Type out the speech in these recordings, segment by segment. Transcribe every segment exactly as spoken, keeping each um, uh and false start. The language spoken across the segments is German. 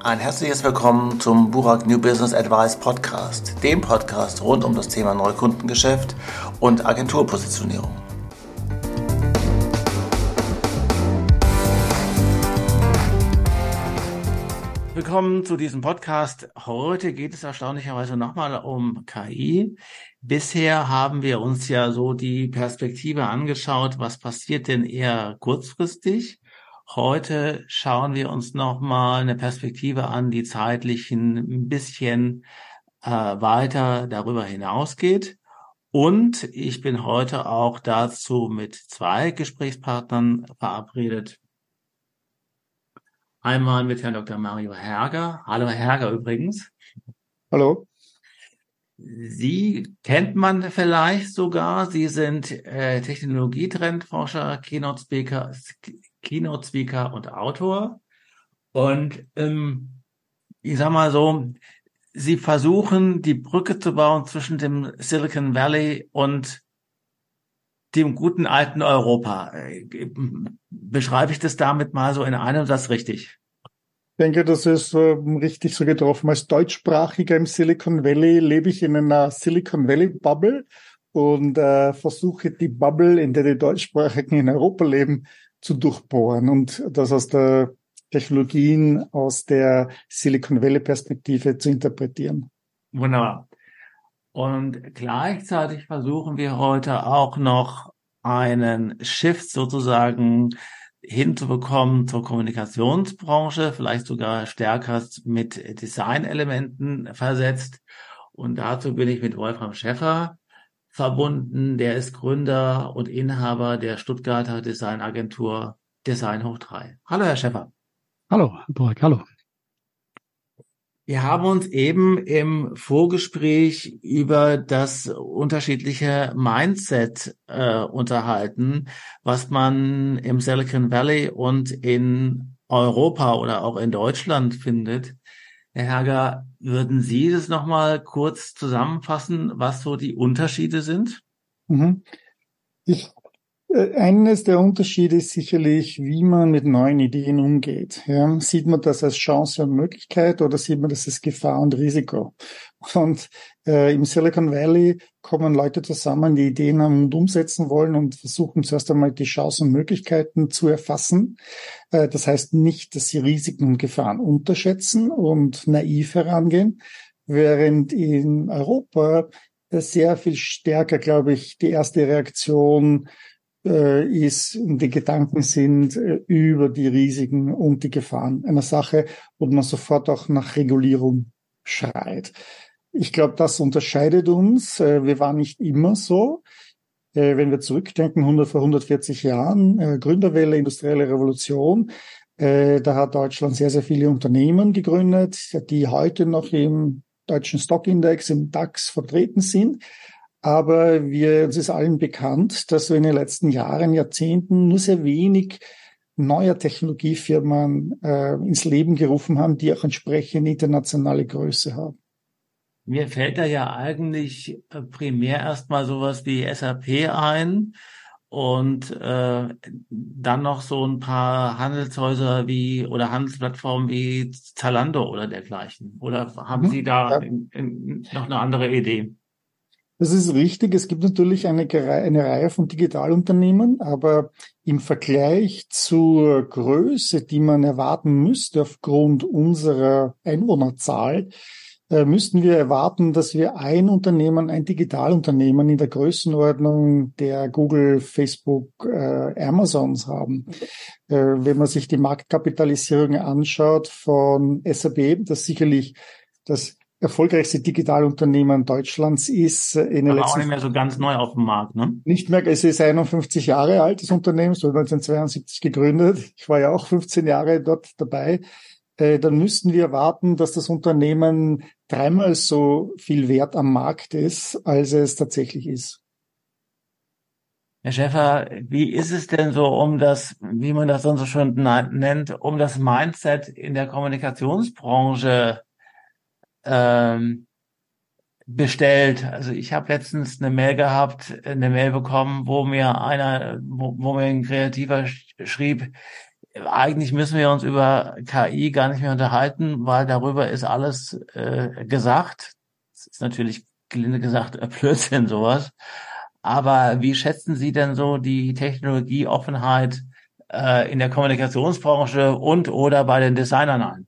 Ein herzliches Willkommen zum Burak New Business Advice Podcast, dem Podcast rund um das Thema Neukundengeschäft und Agenturpositionierung. Willkommen zu diesem Podcast. Heute geht es erstaunlicherweise nochmal um K I. Bisher haben wir uns ja so die Perspektive angeschaut, was passiert denn eher kurzfristig. Heute schauen wir uns nochmal eine Perspektive an, die zeitlich ein bisschen äh, weiter darüber hinausgeht. Und ich bin heute auch dazu mit zwei Gesprächspartnern verabredet. Einmal mit Herrn Doktor Mario Herger. Hallo Herr Herger übrigens. Hallo. Sie kennt man vielleicht sogar. Sie sind äh, Technologietrendforscher, Keynote Speaker, Keynote Speaker und Autor. Und ähm, ich sag mal so, Sie versuchen, die Brücke zu bauen zwischen dem Silicon Valley und dem guten alten Europa. Beschreibe ich das damit mal so in einem Satz richtig? Ich denke, das ist äh, richtig so getroffen. Als Deutschsprachiger im Silicon Valley lebe ich in einer Silicon Valley Bubble und äh, versuche die Bubble, in der die Deutschsprachigen in Europa leben, zu durchbohren und das aus der Technologien, aus der Silicon Valley Perspektive zu interpretieren. Wunderbar. Und gleichzeitig versuchen wir heute auch noch einen Shift sozusagen hinzubekommen zur Kommunikationsbranche, vielleicht sogar stärker mit Designelementen versetzt. Und dazu bin ich mit Wolfram Schäffer verbunden. Der ist Gründer und Inhaber der Stuttgarter Designagentur Design hoch drei. Hallo, Herr Schäffer. Hallo, Herr Burak, hallo. Wir haben uns eben im Vorgespräch über das unterschiedliche Mindset äh, unterhalten, was man im Silicon Valley und in Europa oder auch in Deutschland findet. Herr Herger, würden Sie das nochmal kurz zusammenfassen, was so die Unterschiede sind? Mhm. Ich Eines der Unterschiede ist sicherlich, wie man mit neuen Ideen umgeht. Ja, sieht man das als Chance und Möglichkeit oder sieht man das als Gefahr und Risiko? Und äh, im Silicon Valley kommen Leute zusammen, die Ideen haben und umsetzen wollen und versuchen zuerst einmal die Chancen und Möglichkeiten zu erfassen. Äh, das heißt nicht, dass sie Risiken und Gefahren unterschätzen und naiv herangehen, während in Europa sehr viel stärker, glaube ich, die erste Reaktion ist, die Gedanken sind über die Risiken und die Gefahren einer Sache und man sofort auch nach Regulierung schreit. Ich glaube, das unterscheidet uns. Wir waren nicht immer so. Wenn wir zurückdenken, hundert vor hundertvierzig Jahren, Gründerwelle, industrielle Revolution, da hat Deutschland sehr, sehr viele Unternehmen gegründet, die heute noch im deutschen Stockindex, im DAX vertreten sind. Aber wir, uns ist allen bekannt, dass wir in den letzten Jahren, Jahrzehnten nur sehr wenig neuer Technologiefirmen äh, ins Leben gerufen haben, die auch entsprechend internationale Größe haben. Mir fällt da ja eigentlich primär erstmal sowas wie S A P ein und äh, dann noch so ein paar Handelshäuser wie oder Handelsplattformen wie Zalando oder dergleichen. Oder haben Sie da ja. in, in, noch eine andere Idee? Das ist richtig. Es gibt natürlich eine, eine Reihe von Digitalunternehmen, aber im Vergleich zur Größe, die man erwarten müsste aufgrund unserer Einwohnerzahl, äh, müssten wir erwarten, dass wir ein Unternehmen, ein Digitalunternehmen in der Größenordnung der Google, Facebook, äh, Amazons haben. Äh, wenn man sich die Marktkapitalisierung anschaut von S A P, das sicherlich das erfolgreichste Digitalunternehmen Deutschlands ist in den Aber letzten... auch nicht mehr so ganz neu auf dem Markt, ne? Nicht mehr, es ist einundfünfzig Jahre alt, das Unternehmen, so neunzehnhundertzweiundsiebzig gegründet. Ich war ja auch fünfzehn Jahre dort dabei. Äh, dann müssten wir erwarten, dass das Unternehmen dreimal so viel wert am Markt ist, als es tatsächlich ist. Herr Schäffer, wie ist es denn so um das, wie man das dann so schön nennt, um das Mindset in der Kommunikationsbranche ähm, bestellt? Also ich habe letztens eine Mail gehabt, eine Mail bekommen, wo mir einer, wo, wo mir ein Kreativer sch- schrieb, eigentlich müssen wir uns über K I gar nicht mehr unterhalten, weil darüber ist alles äh, gesagt. Das ist natürlich gelinde gesagt äh, Blödsinn sowas. Aber wie schätzen Sie denn so die Technologieoffenheit äh, in der Kommunikationsbranche und oder bei den Designern ein?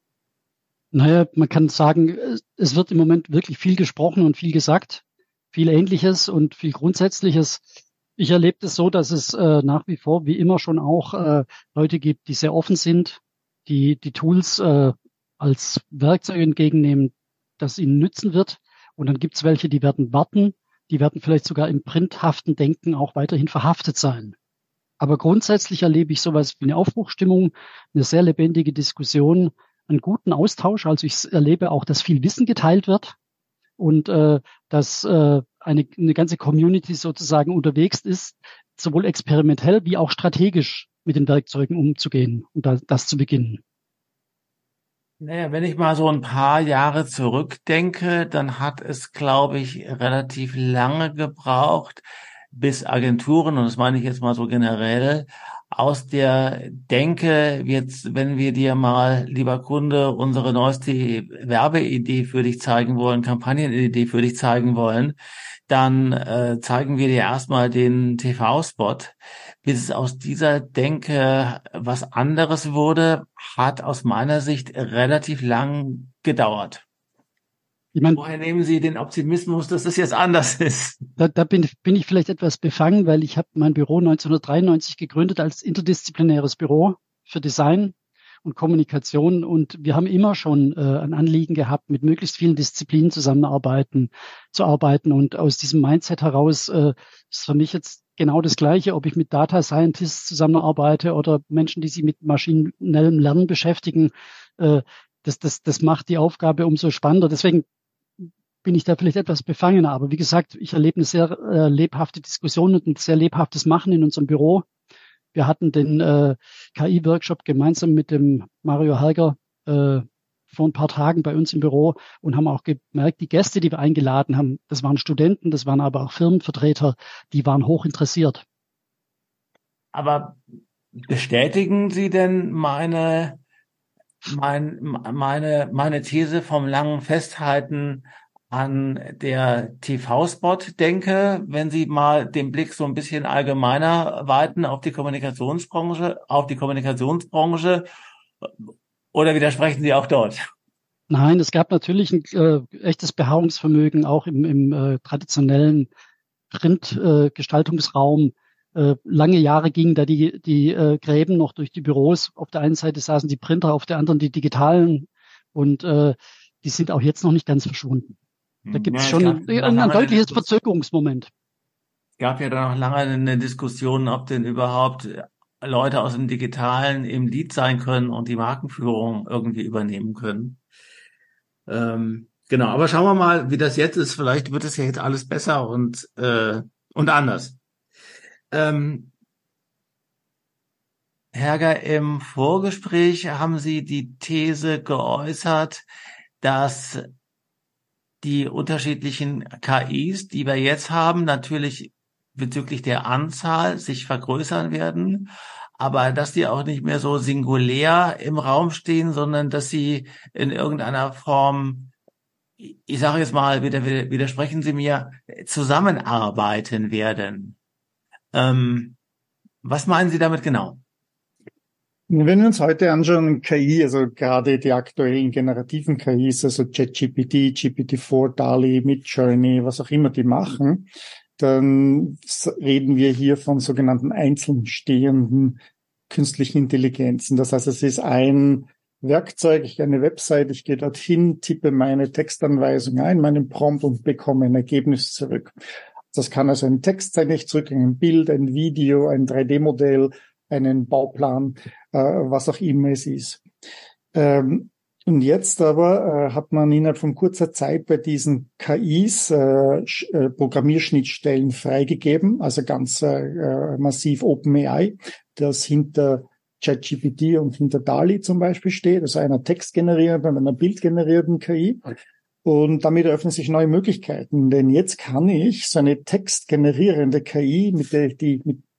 Naja, man kann sagen, es wird im Moment wirklich viel gesprochen und viel gesagt, viel Ähnliches und viel Grundsätzliches. Ich erlebe es so, dass es äh, nach wie vor, wie immer schon auch, äh, Leute gibt, die sehr offen sind, die die Tools äh, als Werkzeug entgegennehmen, das ihnen nützen wird. Und dann gibt es welche, die werden warten, die werden vielleicht sogar im printhaften Denken auch weiterhin verhaftet sein. Aber grundsätzlich erlebe ich sowas wie eine Aufbruchstimmung, eine sehr lebendige Diskussion, einen guten Austausch. Also ich erlebe auch, dass viel Wissen geteilt wird und äh, dass äh, eine, eine ganze Community sozusagen unterwegs ist, sowohl experimentell wie auch strategisch mit den Werkzeugen umzugehen und da, das zu beginnen. Naja, wenn ich mal so ein paar Jahre zurückdenke, dann hat es, glaube ich, relativ lange gebraucht, bis Agenturen, und das meine ich jetzt mal so generell, aus der Denke, jetzt, wenn wir dir mal, lieber Kunde, unsere neueste Werbeidee für dich zeigen wollen, Kampagnenidee für dich zeigen wollen, dann äh, zeigen wir dir erstmal den T V-Spot. Bis es aus dieser Denke was anderes wurde, hat aus meiner Sicht relativ lang gedauert. Ich meine, Woher nehmen Sie den Optimismus, dass das jetzt anders ist? da, da bin, bin ich vielleicht etwas befangen, weil ich habe mein Büro neunzehnhundertdreiundneunzig gegründet als interdisziplinäres Büro für Design und Kommunikation. Und wir haben immer schon äh, ein Anliegen gehabt, mit möglichst vielen Disziplinen zusammenarbeiten, zu arbeiten. Und aus diesem Mindset heraus äh, ist für mich jetzt genau das Gleiche, ob ich mit Data Scientists zusammenarbeite oder Menschen, die sich mit maschinellem Lernen beschäftigen. Äh, das, das, das macht die Aufgabe umso spannender. Deswegen bin ich da vielleicht etwas befangener. Aber wie gesagt, ich erlebe eine sehr äh, lebhafte Diskussion und ein sehr lebhaftes Machen in unserem Büro. Wir hatten den äh, K I-Workshop gemeinsam mit dem Mario Herger äh, vor ein paar Tagen bei uns im Büro und haben auch gemerkt, die Gäste, die wir eingeladen haben, das waren Studenten, das waren aber auch Firmenvertreter, die waren hoch interessiert. Aber bestätigen Sie denn meine, mein, meine, meine These vom langen Festhalten an der T V-Spot-Denke, wenn Sie mal den Blick so ein bisschen allgemeiner weiten auf die Kommunikationsbranche, auf die Kommunikationsbranche, oder widersprechen Sie auch dort? Nein, es gab natürlich ein äh, echtes Beharrungsvermögen auch im, im äh, traditionellen Printgestaltungsraum. Äh, lange Jahre gingen da die, die äh, Gräben noch durch die Büros. Auf der einen Seite saßen die Printer, auf der anderen die digitalen. Und äh, die sind auch jetzt noch nicht ganz verschwunden. Da gibt es Ja, schon gab ein, ein, ein deutliches Verzögerungsmoment. Es gab ja dann noch lange eine Diskussion, ob denn überhaupt Leute aus dem Digitalen im Lied sein können und die Markenführung irgendwie übernehmen können. Ähm, genau, aber schauen wir mal, wie das jetzt ist. Vielleicht wird es ja jetzt alles besser und, äh, und anders. Ähm, Herger, im Vorgespräch haben Sie die These geäußert, dass die unterschiedlichen K Is, die wir jetzt haben, natürlich bezüglich der Anzahl sich vergrößern werden, aber dass die auch nicht mehr so singulär im Raum stehen, sondern dass sie in irgendeiner Form, ich sage jetzt mal, widersprechen Sie mir, zusammenarbeiten werden. Ähm, was meinen Sie damit genau? Wenn wir uns heute anschauen, K I, also gerade die aktuellen generativen K Is, also ChatGPT, G P T vier, DALL-E, Midjourney, was auch immer die machen, dann reden wir hier von sogenannten einzeln stehenden künstlichen Intelligenzen. Das heißt, es ist ein Werkzeug, ich eine Website, ich gehe dorthin, tippe meine Textanweisung ein, meinen Prompt und bekomme ein Ergebnis zurück. Das kann also ein Text sein, ich zurück ein Bild, ein Video, ein drei D Modell, einen Bauplan, äh, was auch immer es ist. Ähm, und jetzt aber äh, hat man innerhalb von kurzer Zeit bei diesen K Is äh, äh, Programmierschnittstellen freigegeben, also ganz äh, massiv OpenAI, das hinter ChatGPT und hinter DALL-E zum Beispiel steht, also einer textgenerierenden und einer bildgenerierten K I. Und damit eröffnen sich neue Möglichkeiten, denn jetzt kann ich so eine textgenerierende K I, mit der die mit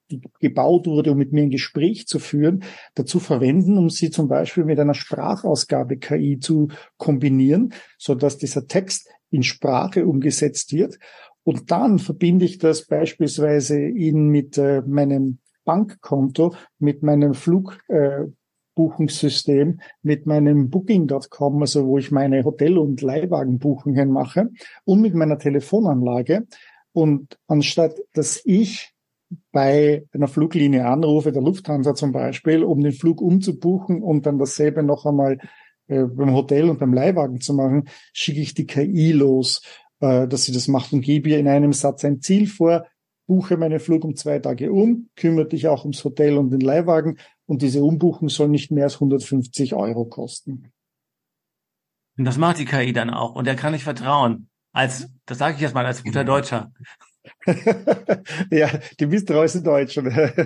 die gebaut wurde, um mit mir ein Gespräch zu führen, dazu verwenden, um sie zum Beispiel mit einer Sprachausgabe-K I zu kombinieren, so dass dieser Text in Sprache umgesetzt wird. Und dann verbinde ich das beispielsweise in mit äh, meinem Bankkonto, mit meinem Flugbuchungssystem, äh, mit meinem Booking Punkt com, also wo ich meine Hotel- und Leihwagenbuchungen mache, und mit meiner Telefonanlage. Und anstatt, dass ich bei einer Fluglinie anrufe, der Lufthansa zum Beispiel, um den Flug umzubuchen und dann dasselbe noch einmal äh, beim Hotel und beim Leihwagen zu machen, schicke ich die K I los, äh, dass sie das macht, und gebe ihr in einem Satz ein Ziel vor, buche meinen Flug um zwei Tage um, kümmere dich auch ums Hotel und den Leihwagen, und diese Umbuchung soll nicht mehr als hundertfünfzig Euro kosten. Und das macht die K I dann auch. Und der kann ich vertrauen. Als, das sage ich jetzt mal als guter Deutscher. Ja, die misstrauischen Deutschen.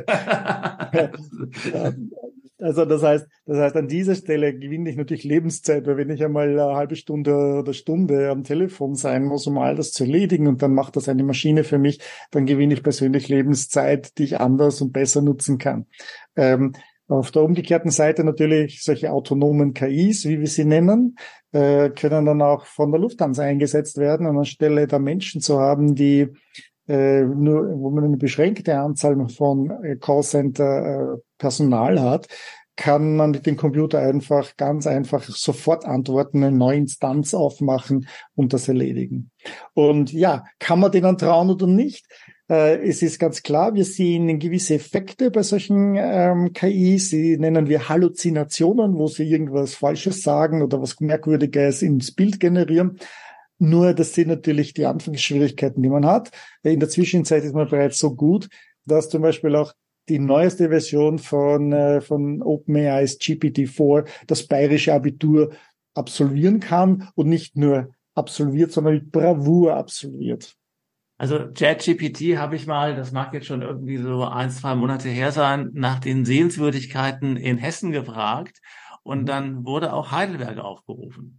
Also das heißt, das heißt, an dieser Stelle gewinne ich natürlich Lebenszeit, weil wenn ich einmal eine halbe Stunde oder Stunde am Telefon sein muss, um all das zu erledigen, und dann macht das eine Maschine für mich, dann gewinne ich persönlich Lebenszeit, die ich anders und besser nutzen kann. Ähm, Auf der umgekehrten Seite natürlich solche autonomen K Is, wie wir sie nennen, äh, können dann auch von der Lufthansa eingesetzt werden, und anstelle der Menschen zu haben, die äh, nur, wo man eine beschränkte Anzahl von äh, Callcenter äh, Personal hat, kann man mit dem Computer einfach ganz einfach sofort antworten, eine neue Instanz aufmachen und das erledigen. Und ja, kann man denen trauen oder nicht? Äh, es ist ganz klar, wir sehen gewisse Effekte bei solchen ähm, K Is, sie nennen wir Halluzinationen, wo sie irgendwas Falsches sagen oder was Merkwürdiges ins Bild generieren. Nur das sind natürlich die Anfangsschwierigkeiten, die man hat. In der Zwischenzeit ist man bereits so gut, dass zum Beispiel auch die neueste Version von, äh, von OpenAI's G P T vier das bayerische Abitur absolvieren kann, und nicht nur absolviert, sondern mit Bravour absolviert. Also ChatGPT habe ich mal, das mag jetzt schon irgendwie so ein, zwei Monate her sein, nach den Sehenswürdigkeiten in Hessen gefragt, und dann wurde auch Heidelberg aufgerufen.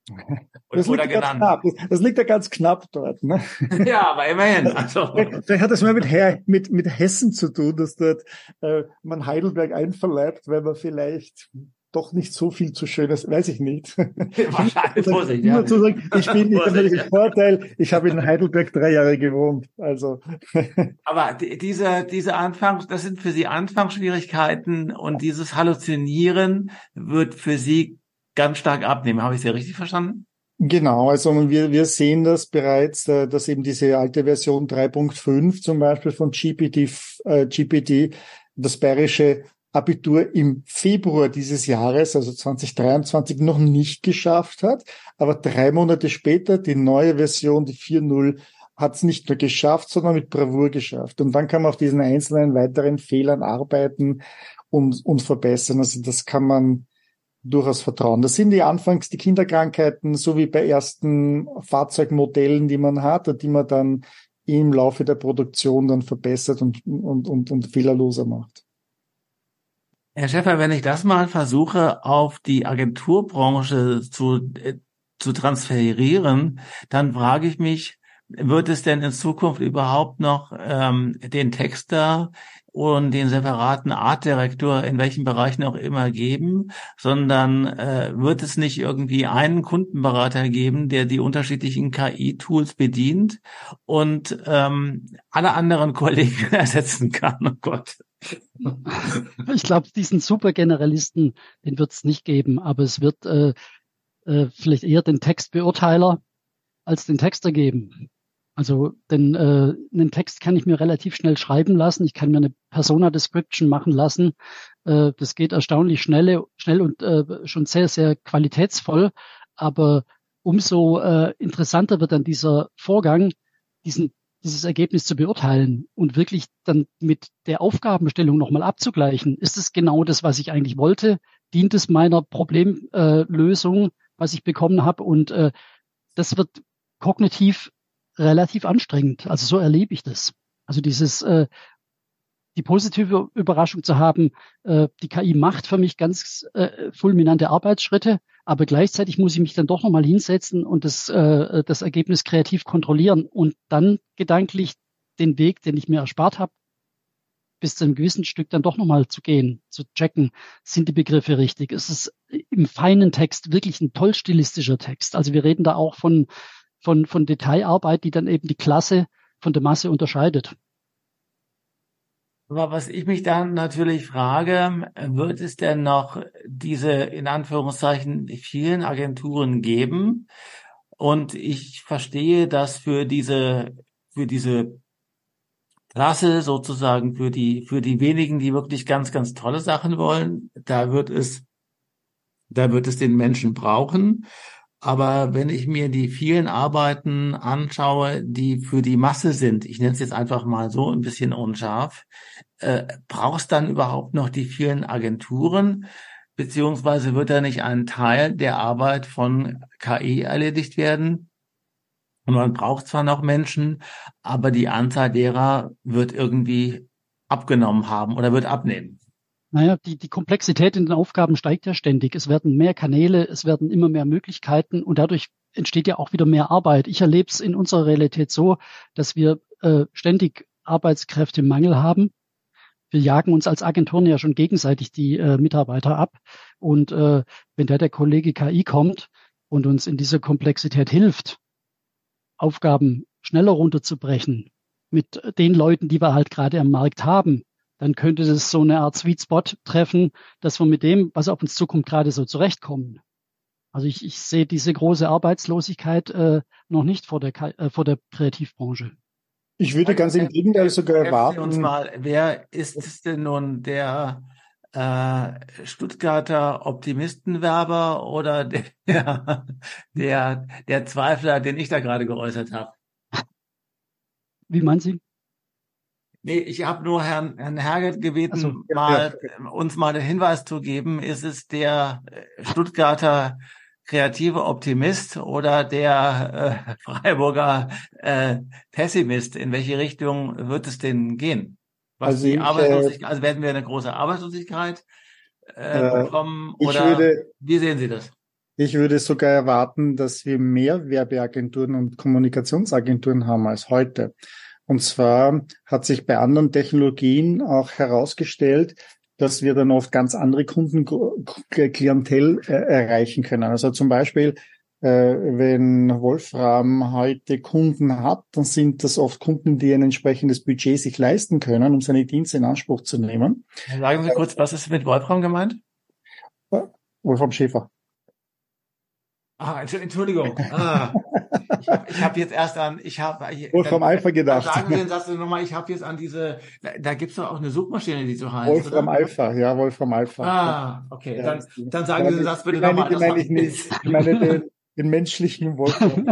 Das liegt, ja ganz knapp. Das, das liegt ja ganz knapp dort, ne? Ja, aber immerhin. Also. Vielleicht hat das mal mit, Her mit, mit Hessen zu tun, dass dort äh, man Heidelberg einverleibt, weil man vielleicht doch nicht so viel zu Schönes, weiß ich nicht. Wahrscheinlich, Vorsicht, ja. Nur zu sagen, ich bin, ich habe natürlich einen Vorteil, ich habe in Heidelberg drei Jahre gewohnt, also. Aber die, diese, diese Anfangs, das sind für Sie Anfangsschwierigkeiten, und dieses Halluzinieren wird für Sie ganz stark abnehmen. Habe ich Sie richtig verstanden? Genau, also wir, wir sehen das bereits, dass eben diese alte Version drei Punkt fünf zum Beispiel von G P T, äh, G P T, das bayerische Abitur im Februar dieses Jahres, also zwanzig dreiundzwanzig, noch nicht geschafft hat. Aber drei Monate später, die neue Version, die vier Punkt null, hat es nicht nur geschafft, sondern mit Bravour geschafft. Und dann kann man auf diesen einzelnen weiteren Fehlern arbeiten und, und verbessern. Also das kann man durchaus vertrauen. Das sind die Anfangs die Kinderkrankheiten, so wie bei ersten Fahrzeugmodellen, die man hat und die man dann im Laufe der Produktion dann verbessert und, und, und, und fehlerloser macht. Herr Schäfer, wenn ich das mal versuche, auf die Agenturbranche zu, äh, zu transferieren, dann frage ich mich, wird es denn in Zukunft überhaupt noch ähm, den Texter und den separaten Artdirektor in welchen Bereichen auch immer geben, sondern äh, wird es nicht irgendwie einen Kundenberater geben, der die unterschiedlichen K I-Tools bedient und ähm, alle anderen Kollegen ersetzen kann? Oh Gott. Ich glaube, diesen Supergeneralisten, den wird es nicht geben, aber es wird äh, äh, vielleicht eher den Textbeurteiler als den Texter geben. Also den, äh, einen Text kann ich mir relativ schnell schreiben lassen. Ich kann mir eine Persona-Description machen lassen. Äh, das geht erstaunlich schnell, schnell und äh, schon sehr, sehr qualitätsvoll. Aber umso äh, interessanter wird dann dieser Vorgang, diesen, dieses Ergebnis zu beurteilen und wirklich dann mit der Aufgabenstellung nochmal abzugleichen. Ist es genau das, was ich eigentlich wollte? Dient es meiner Problemlösung, äh, was ich bekommen habe? Und äh, das wird kognitiv relativ anstrengend. Also so erlebe ich das. Also dieses, äh, die positive Überraschung zu haben, äh, die K I macht für mich ganz äh, fulminante Arbeitsschritte, aber gleichzeitig muss ich mich dann doch nochmal hinsetzen und das, äh, das Ergebnis kreativ kontrollieren und dann gedanklich den Weg, den ich mir erspart habe, bis zu einem gewissen Stück dann doch nochmal zu gehen, zu checken, sind die Begriffe richtig? Ist es im feinen Text wirklich ein toll stilistischer Text? Also wir reden da auch von, von, von Detailarbeit, die dann eben die Klasse von der Masse unterscheidet. Aber was ich mich dann natürlich frage, wird es denn noch diese, in Anführungszeichen, vielen Agenturen geben? Und ich verstehe, dass für diese, für diese Klasse sozusagen, für die, für die wenigen, die wirklich ganz, ganz tolle Sachen wollen, da wird es, da wird es den Menschen brauchen. Aber wenn ich mir die vielen Arbeiten anschaue, die für die Masse sind, ich nenne es jetzt einfach mal so ein bisschen unscharf, äh, brauchst dann überhaupt noch die vielen Agenturen? Beziehungsweise wird da nicht ein Teil der Arbeit von K I erledigt werden? Und man braucht zwar noch Menschen, aber die Anzahl derer wird irgendwie abgenommen haben oder wird abnehmen. Naja, die, die Komplexität in den Aufgaben steigt ja ständig. Es werden mehr Kanäle, es werden immer mehr Möglichkeiten und dadurch entsteht ja auch wieder mehr Arbeit. Ich erlebe es in unserer Realität so, dass wir äh, ständig Arbeitskräftemangel haben. Wir jagen uns als Agenturen ja schon gegenseitig die äh, Mitarbeiter ab. Und äh, wenn da der Kollege K I kommt und uns in dieser Komplexität hilft, Aufgaben schneller runterzubrechen mit den Leuten, die wir halt gerade am Markt haben, dann könnte das so eine Art Sweet Spot treffen, dass wir mit dem, was auf uns zukommt, gerade so zurechtkommen. Also ich, ich sehe diese große Arbeitslosigkeit äh, noch nicht vor der, äh, vor der Kreativbranche. Ich würde ganz im Gegenteil sogar erwarten. Uns mal, wer ist es denn nun, der äh, Stuttgarter Optimistenwerber oder der, der, der Zweifler, den ich da gerade geäußert habe? Wie meinen Sie? Nee, ich habe nur Herrn, Herrn Herget gebeten, so, ja, mal ja. uns mal den Hinweis zu geben, ist es der Stuttgarter kreative Optimist oder der äh, Freiburger äh, Pessimist? In welche Richtung wird es denn gehen? Was Also die ich, Arbeitslosigkeit, äh, also werden wir eine große Arbeitslosigkeit äh, äh, bekommen ich oder würde, wie sehen Sie das? ich würde sogar erwarten, dass wir mehr Werbeagenturen und Kommunikationsagenturen haben als heute. Und zwar hat sich bei anderen Technologien auch herausgestellt, dass wir dann oft ganz andere Kundenklientel äh, erreichen können. Also zum Beispiel, äh, wenn Wolfram heute Kunden hat, dann sind das oft Kunden, die ein entsprechendes Budget sich leisten können, um seine Dienste in Anspruch zu nehmen. Sagen Sie kurz, was ist mit Wolfram gemeint? Wolfram Schäfer. Ah, Entschuldigung. Ah. Ich habe ich hab jetzt erst an, ich habe Wolfram Alpha gedacht. Sagen wir den Satz nochmal, ich habe jetzt an diese, da, da gibt's doch auch eine Suchmaschine, die so heißt, Wolfram oder? Alpha, ja, Wolfram Alpha. Ah, okay, ja, dann, dann sagen ja, Sie den Satz bitte nochmal. Ich meine ich nicht. Ich meine den, den menschlichen Wolfram.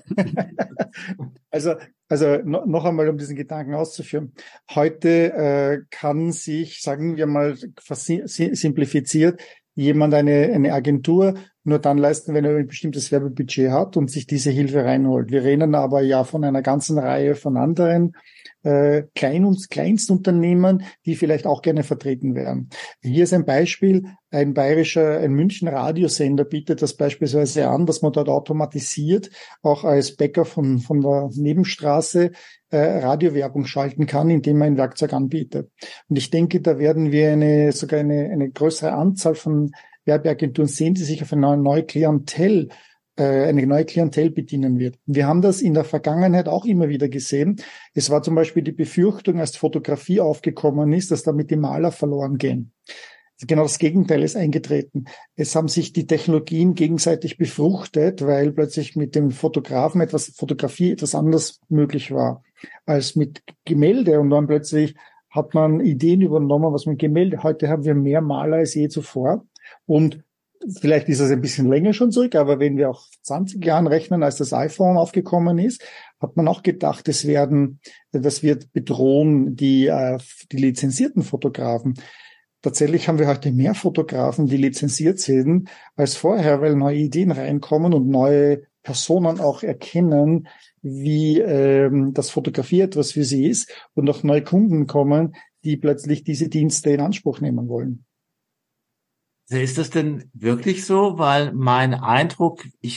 also, also no, noch einmal, um diesen Gedanken auszuführen. Heute äh, kann sich, sagen wir mal, simplifiziert, jemand eine, eine Agentur nur dann leisten, wenn er ein bestimmtes Werbebudget hat und sich diese Hilfe reinholt. Wir reden aber ja von einer ganzen Reihe von anderen äh, Klein- und Kleinstunternehmen, die vielleicht auch gerne vertreten wären. Hier ist ein Beispiel, ein bayerischer, ein München Radiosender bietet das beispielsweise an, dass man dort automatisiert auch als Bäcker von, von der Nebenstraße äh, Radiowerbung schalten kann, indem man ein Werkzeug anbietet. Und ich denke, da werden wir eine, sogar eine, eine größere Anzahl von Werbeagenturen sehen, die sich auf eine neue Klientel, äh, eine neue Klientel bedienen wird. Wir haben das in der Vergangenheit auch immer wieder gesehen. Es war zum Beispiel die Befürchtung, als Fotografie aufgekommen ist, dass damit die Maler verloren gehen. Genau das Gegenteil ist eingetreten. Es haben sich die Technologien gegenseitig befruchtet, weil plötzlich mit dem Fotografen etwas, Fotografie etwas anders möglich war als mit Gemälde. Und dann plötzlich hat man Ideen übernommen, was mit Gemälde. Heute haben wir mehr Maler als je zuvor. Und vielleicht ist es ein bisschen länger schon zurück, aber wenn wir auch zwanzig Jahren rechnen, als das iPhone aufgekommen ist, hat man auch gedacht, es werden, das wird bedrohen die, äh, die lizenzierten Fotografen. Tatsächlich haben wir heute mehr Fotografen, die lizenziert sind, als vorher, weil neue Ideen reinkommen und neue Personen auch erkennen, wie ähm, das Fotografie etwas für sie ist und auch neue Kunden kommen, die plötzlich diese Dienste in Anspruch nehmen wollen. Ist das denn wirklich so? Weil mein Eindruck, ich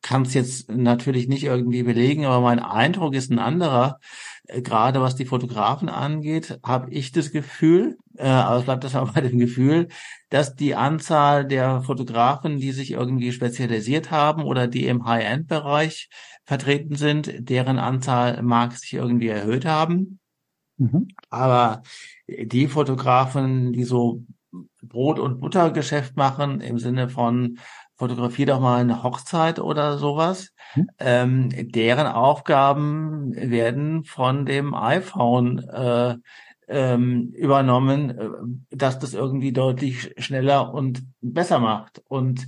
kann es jetzt natürlich nicht irgendwie belegen, aber mein Eindruck ist ein anderer. Äh, Gerade was die Fotografen angeht, habe ich das Gefühl, äh, aber es bleibt das auch bei dem Gefühl, dass die Anzahl der Fotografen, die sich irgendwie spezialisiert haben oder die im High-End-Bereich vertreten sind, deren Anzahl mag sich irgendwie erhöht haben. Mhm. Aber die Fotografen, die so Brot- und Buttergeschäft machen, im Sinne von fotografier doch mal eine Hochzeit oder sowas, ähm, deren Aufgaben werden von dem iPhone äh, ähm, übernommen, äh, dass das irgendwie deutlich schneller und besser macht. Und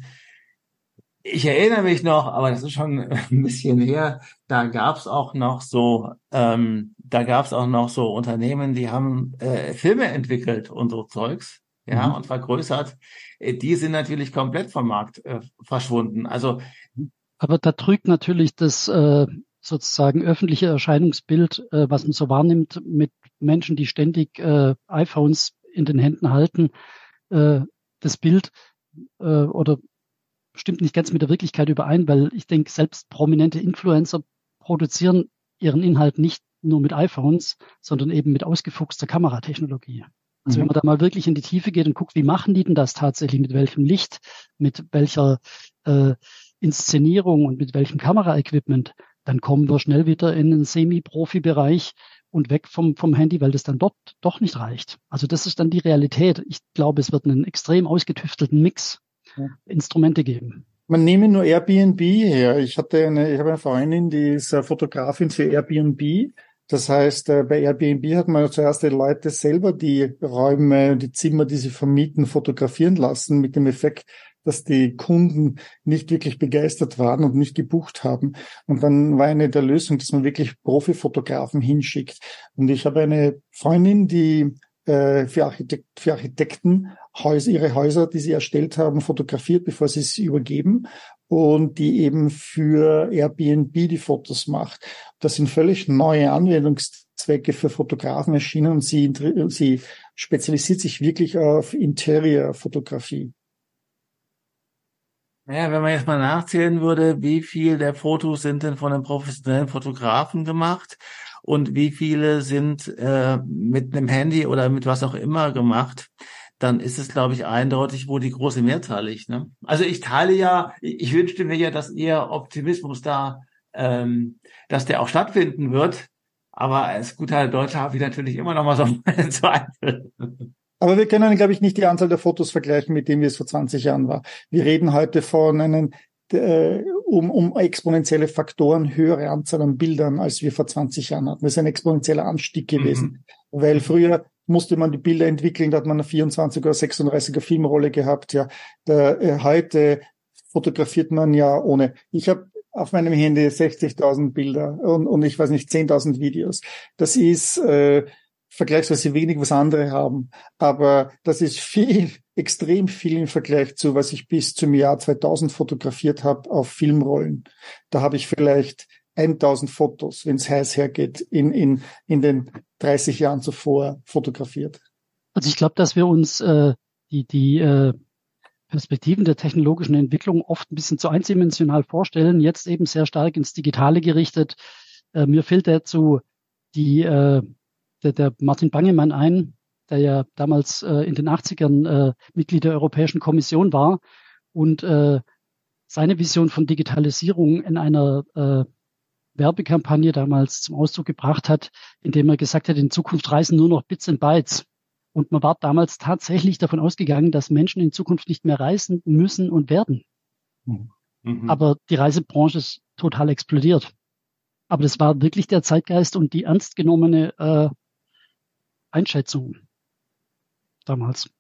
ich erinnere mich noch, aber das ist schon ein bisschen her, da gab's auch noch so, ähm, da gab's auch noch so Unternehmen, die haben äh, Filme entwickelt und so Zeugs, ja, Mhm. und vergrößert. Äh, Die sind natürlich komplett vom Markt äh, verschwunden. Also, Aber da trügt natürlich das äh, sozusagen öffentliche Erscheinungsbild, äh, was man so wahrnimmt mit Menschen, die ständig äh, iPhones in den Händen halten, äh, das Bild äh, oder stimmt nicht ganz mit der Wirklichkeit überein, weil ich denke, selbst prominente Influencer produzieren ihren Inhalt nicht nur mit iPhones, sondern eben mit ausgefuchster Kameratechnologie. Also wenn Mhm. man da mal wirklich in die Tiefe geht und guckt, wie machen die denn das tatsächlich, mit welchem Licht, mit welcher äh, Inszenierung und mit welchem Kameraequipment, dann kommen wir schnell wieder in den Semi-Profi-Bereich und weg vom, vom Handy, weil das dann dort doch nicht reicht. Also das ist dann die Realität. Ich glaube, es wird einen extrem ausgetüftelten Mix Ja. Instrumente geben. Man nehme nur Airbnb her. Ich hatte eine, ich habe eine Freundin, die ist äh, Fotografin für Airbnb. Das heißt, äh, bei Airbnb hat man zuerst die Leute selber die Räume, die Zimmer, die sie vermieten, fotografieren lassen, mit dem Effekt, dass die Kunden nicht wirklich begeistert waren und nicht gebucht haben. Und dann war eine der Lösungen, dass man wirklich Profifotografen hinschickt. Und ich habe eine Freundin, die äh, für, Architekt, für Architekten Häuser, ihre Häuser, die sie erstellt haben, fotografiert, bevor sie es übergeben, und die eben für Airbnb die Fotos macht. Das sind völlig neue Anwendungszwecke für Fotografen erschienen, und sie, sie spezialisiert sich wirklich auf Interior-Fotografie. naja, wenn man jetzt mal nachzählen würde, wie viel der Fotos sind denn von einem professionellen Fotografen gemacht und wie viele sind äh, mit einem Handy oder mit was auch immer gemacht, dann ist es, glaube ich, eindeutig, wo die große Mehrzahl liegt. Ne? Also ich teile ja, ich ich wünschte mir ja, dass Ihr Optimismus da, ähm, dass der auch stattfinden wird. Aber als guter Deutscher habe ich natürlich immer noch mal so meine Zweifel. Aber wir können, glaube ich, nicht die Anzahl der Fotos vergleichen mit dem, wie es vor zwanzig Jahren war. Wir reden heute von einem, äh, um, um exponentielle Faktoren höhere Anzahl an Bildern, als wir vor zwanzig Jahren hatten. Das ist ein exponentieller Anstieg gewesen. Mhm. Weil früher musste man die Bilder entwickeln, da hat man eine vierundzwanzig oder sechsunddreißiger Filmrolle gehabt. Ja, da, äh, heute fotografiert man ja ohne. Ich habe auf meinem Handy sechzigtausend Bilder und, und ich weiß nicht, zehntausend Videos. Das ist äh, vergleichsweise wenig, was andere haben. Aber das ist viel, extrem viel im Vergleich zu, was ich bis zum Jahr zweitausend fotografiert habe auf Filmrollen. Da habe ich vielleicht tausend Fotos, wenn es heiß hergeht, in, in, in den dreißig Jahren zuvor fotografiert. Also ich glaube, dass wir uns äh, die, die äh, Perspektiven der technologischen Entwicklung oft ein bisschen zu eindimensional vorstellen, jetzt eben sehr stark ins Digitale gerichtet. Äh, mir fällt dazu die, äh, der, der Martin Bangemann ein, der ja damals äh, in den achtzigern äh, Mitglied der Europäischen Kommission war und äh, seine Vision von Digitalisierung in einer äh, Werbekampagne damals zum Ausdruck gebracht hat, indem er gesagt hat, in Zukunft reisen nur noch Bits and Bytes. Und man war damals tatsächlich davon ausgegangen, dass Menschen in Zukunft nicht mehr reisen müssen und werden. Mhm. Aber die Reisebranche ist total explodiert. Aber das war wirklich der Zeitgeist und die ernst genommene äh, Einschätzung damals.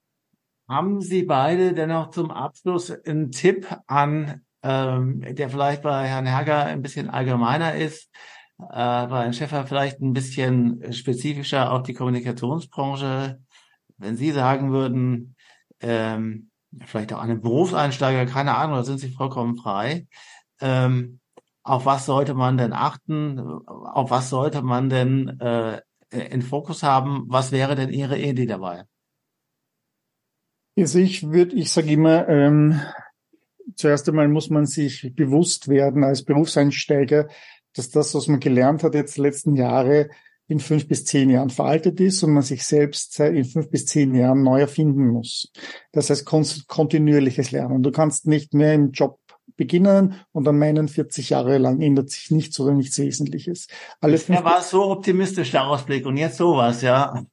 Haben Sie beide dennoch zum Abschluss einen Tipp an, ähm, der vielleicht bei Herrn Herger ein bisschen allgemeiner ist, äh, bei Herrn Schäfer vielleicht ein bisschen spezifischer auf die Kommunikationsbranche? Wenn Sie sagen würden, ähm, vielleicht auch an einen Berufseinsteiger, keine Ahnung, da sind Sie vollkommen frei. Ähm, auf was sollte man denn achten? Auf was sollte man denn äh, in Fokus haben? Was wäre denn Ihre Idee dabei? Also ich würde, ich sage immer, ähm, zuerst einmal muss man sich bewusst werden als Berufseinsteiger, dass das, was man gelernt hat jetzt die letzten Jahre, in fünf bis zehn Jahren veraltet ist und man sich selbst in fünf bis zehn Jahren neu erfinden muss. Das heißt kontinuierliches Lernen. Du kannst nicht mehr im Job beginnen und dann meinen, vierzig Jahre lang ändert sich nichts oder nichts Wesentliches. Alle Er war so optimistisch, der Ausblick, und jetzt sowas, ja.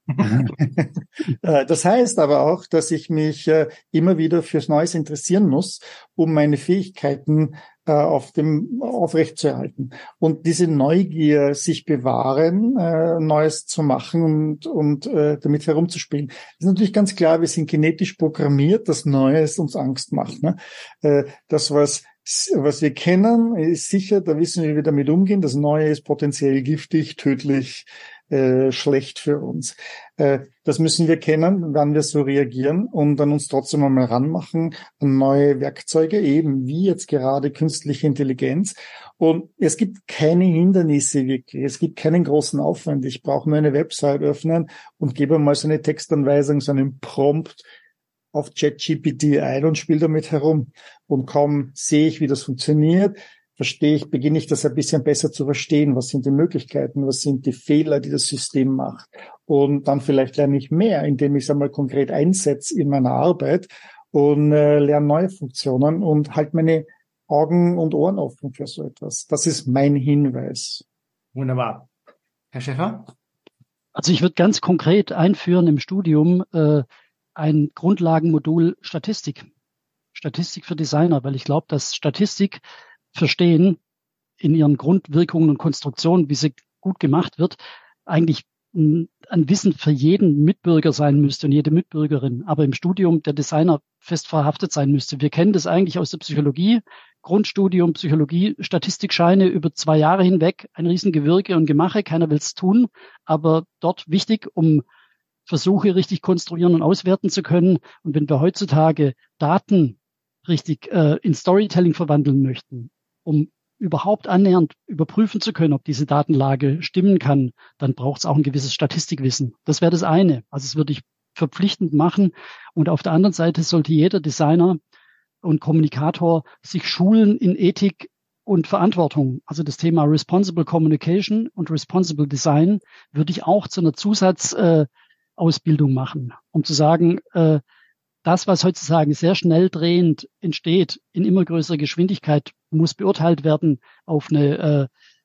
Das heißt aber auch, dass ich mich immer wieder fürs Neues interessieren muss, um meine Fähigkeiten auf dem aufrechtzuerhalten. Und diese Neugier, sich bewahren, Neues zu machen und, und damit herumzuspielen. Ist natürlich ganz klar, wir sind genetisch programmiert, dass Neues uns Angst macht. Ne? Das, was was wir kennen, ist sicher, da wissen wir, wie wir damit umgehen. Das Neue ist potenziell giftig, tödlich, äh, schlecht für uns. Äh, das müssen wir kennen, wann wir so reagieren und dann uns trotzdem einmal ranmachen an neue Werkzeuge, eben wie jetzt gerade künstliche Intelligenz. Und es gibt keine Hindernisse wirklich. Es gibt keinen großen Aufwand. Ich brauche nur eine Website öffnen und gebe mal so eine Textanweisung, so einen Prompt auf ChatGPT ein und spiele damit herum. Und kaum sehe ich, wie das funktioniert, verstehe ich, beginne ich das ein bisschen besser zu verstehen. Was sind die Möglichkeiten? Was sind die Fehler, die das System macht? Und dann vielleicht lerne ich mehr, indem ich es einmal konkret einsetze in meiner Arbeit und äh, lerne neue Funktionen und halt meine Augen und Ohren offen für so etwas. Das ist mein Hinweis. Wunderbar. Herr Schäfer? Also ich würde ganz konkret einführen im Studium äh, ein Grundlagenmodul Statistik. Statistik für Designer, weil ich glaube, dass Statistik verstehen in ihren Grundwirkungen und Konstruktionen, wie sie gut gemacht wird, eigentlich ein, ein Wissen für jeden Mitbürger sein müsste und jede Mitbürgerin, aber im Studium der Designer fest verhaftet sein müsste. Wir kennen das eigentlich aus der Psychologie, Grundstudium Psychologie, Statistikscheine über zwei Jahre hinweg, ein Riesengewirke und Gemache, keiner will es tun, aber dort wichtig, um Versuche richtig konstruieren und auswerten zu können. Und wenn wir heutzutage Daten richtig äh, in Storytelling verwandeln möchten, um überhaupt annähernd überprüfen zu können, ob diese Datenlage stimmen kann, dann braucht es auch ein gewisses Statistikwissen. Das wäre das eine. Also das würde ich verpflichtend machen. Und auf der anderen Seite sollte jeder Designer und Kommunikator sich schulen in Ethik und Verantwortung. Also das Thema Responsible Communication und Responsible Design würde ich auch zu einer Zusatz äh, Ausbildung machen, um zu sagen, äh, das, was heutzutage sehr schnell drehend entsteht, in immer größerer Geschwindigkeit, muss beurteilt werden auf eine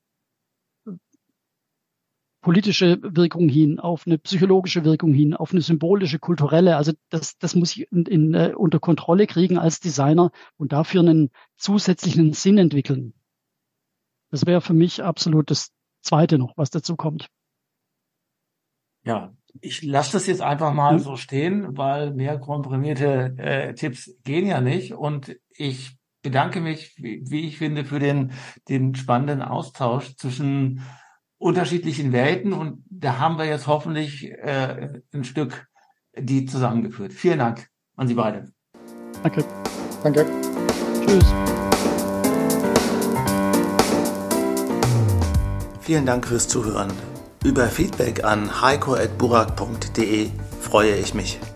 äh, politische Wirkung hin, auf eine psychologische Wirkung hin, auf eine symbolische, kulturelle. Also das, das muss ich in, in, äh, unter Kontrolle kriegen als Designer und dafür einen zusätzlichen Sinn entwickeln. Das wäre für mich absolut das Zweite noch, was dazu kommt. Ja, ich lasse das jetzt einfach mal so stehen, weil mehr komprimierte äh, Tipps gehen ja nicht. Und ich bedanke mich, wie, wie ich finde, für den, den spannenden Austausch zwischen unterschiedlichen Welten. Und da haben wir jetzt hoffentlich äh, ein Stück die zusammengeführt. Vielen Dank an Sie beide. Danke. Danke. Tschüss. Vielen Dank fürs Zuhören. Über Feedback an heiko at burak punkt de freue ich mich.